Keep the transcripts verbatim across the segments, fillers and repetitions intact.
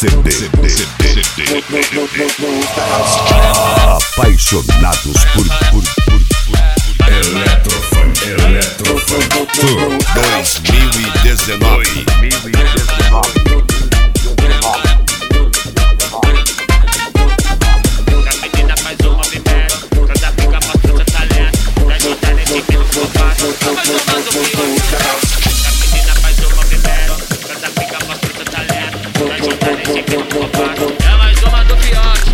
C D, C D, C D. Apaixonados por, por, por, por Eletrofunk, Eletrofunk dois mil e dezenove. É mais uma do Fiote,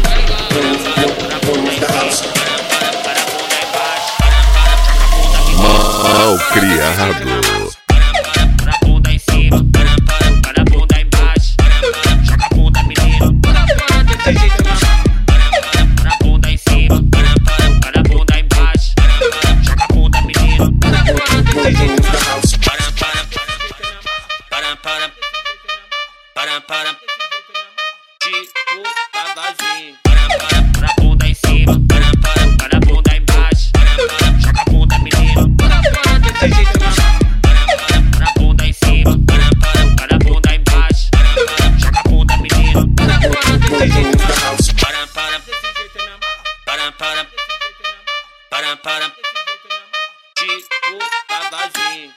mal criado. na bunda em cima, para a bunda embaixo, joga a bunda menino, desse jeito na bunda em cima, para a bunda embaixo, joga a bunda menino, desse jeito para para para para para para tipo cavazinho, na bunda em cima, para a bunda embaixo, joga a bunda menino, desse jeito na bunda em cima, para a bunda embaixo, joga a bunda menino, desse jeito para para para para para para tipo cavazinho.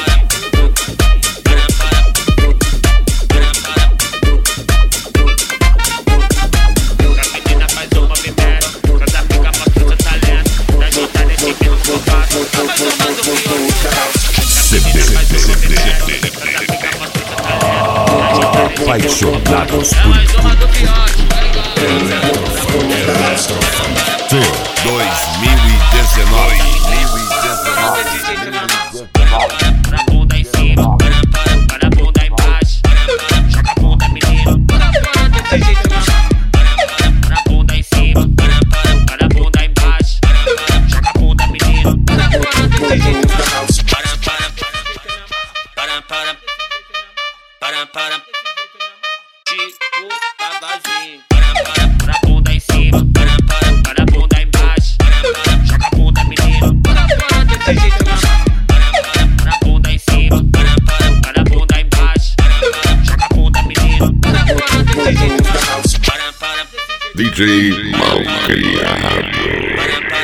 Apaixonados É por, mais uma do Fiote, Eletrofunk, Eletrofunk dois mil e dezenove. na bunda em cima, para a bunda embaixo, joga a bunda menino, desse jeito na bunda em cima, para a bunda embaixo, joga a bunda menino, desse jeito para para para para para para tipo cavazinho, na bunda em cima, para a bunda embaixo, joga a bunda menino, desse jeito na bunda em cima, para a bunda embaixo, joga a bunda menino, desse jeito para para D J mal criado. para para